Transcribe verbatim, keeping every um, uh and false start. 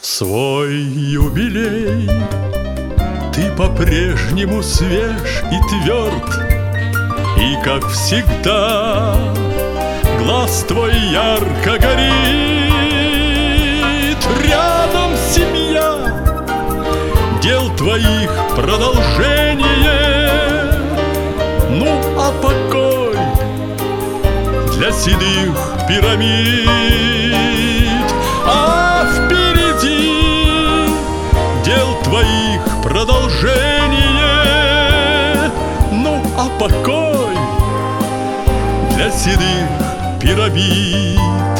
В свой юбилей ты по-прежнему свеж и тверд, и, как всегда, глаз твой ярко горит. Рядом семья, дел твоих продолжение. Ну, а покой для седых пирамид. А впереди дел твоих продолжение. Ну, а покой для седых пирамид.